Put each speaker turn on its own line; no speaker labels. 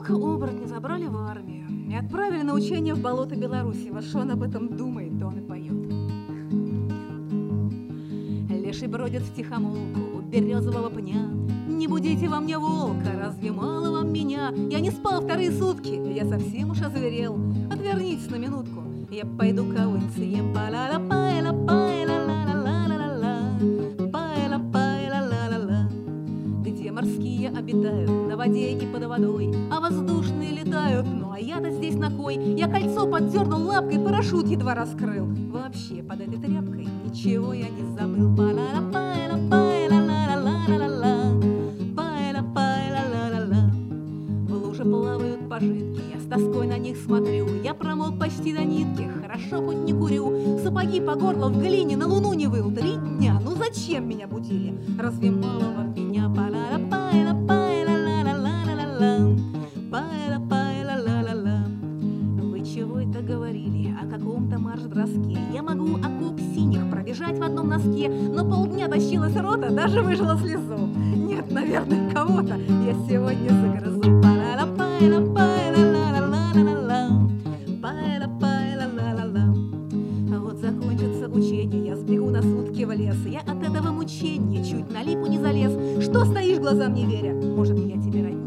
оборотня забрали в армию и отправили на учение в болото Беларуси. Вот что он об этом думает, то он и поет. Леший бродит втихомолку у березового пня. Не будите во мне волка, разве мало вам меня? Я не спал вторые сутки, я совсем уж озверел. Отвернитесь на минутку, я пойду кого-нибудь съем. Где морские обитают на воде и под водой, а воздушные летают, ну а я-то здесь на кой? Я кольцо поддернул лапкой, парашют едва раскрыл. Вообще под этой тряпкой ничего я не забыл. В луже плавают пожитки, я с тоской на них смотрю. Я промок почти до нитки, хорошо хоть не курю. Сапоги по горло в глине, на луну не выл 3 дня. Ну зачем меня будили? Разве мало вам меня? Вы чего это говорили? О каком-то марш-броске? Я могу окоп синих пробежать в одном носке, но полдня тащилась рота, даже выжила слезу. Нет, наверное, кого-то я сегодня загрызу. Вот закончится учение, я сбегу на сутки в лес. Я от этого мучения чуть на липу не залез. Что стоишь, глазам не веря? Может, я тебе родитель?